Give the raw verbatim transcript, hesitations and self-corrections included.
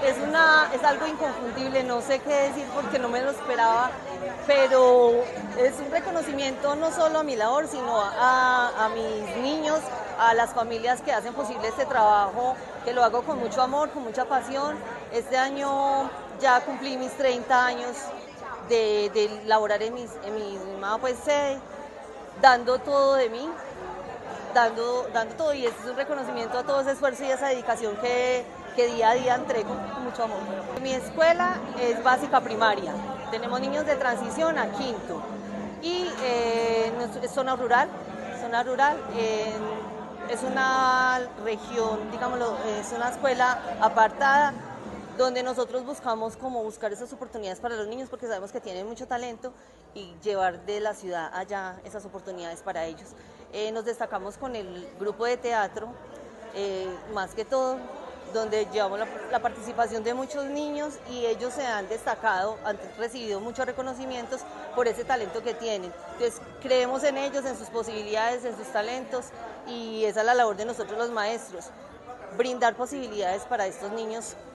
es, una, es algo inconfundible, no sé qué decir porque no me lo esperaba, pero es un reconocimiento no solo a mi labor, sino a, a mis niños, a las familias que hacen posible este trabajo, que lo hago con mucho amor, con mucha pasión. Este año ya cumplí mis treinta años de, de laborar en, mis, en mi misma pues, sede, dando todo de mí, dando, dando todo, y es un reconocimiento a todo ese esfuerzo y esa dedicación que, que día a día entrego con mucho amor. Mi escuela es básica primaria, tenemos niños de transición a quinto y eh, es zona rural, zona rural, eh, es una región, digámoslo, es una escuela apartada donde nosotros buscamos como buscar esas oportunidades para los niños porque sabemos que tienen mucho talento y llevar de la ciudad allá esas oportunidades para ellos. Eh, nos destacamos con el grupo de teatro, eh, más que todo, donde llevamos la, la participación de muchos niños y ellos se han destacado, han recibido muchos reconocimientos por ese talento que tienen. Entonces creemos en ellos, en sus posibilidades, en sus talentos, y esa es la labor de nosotros los maestros, brindar posibilidades para estos niños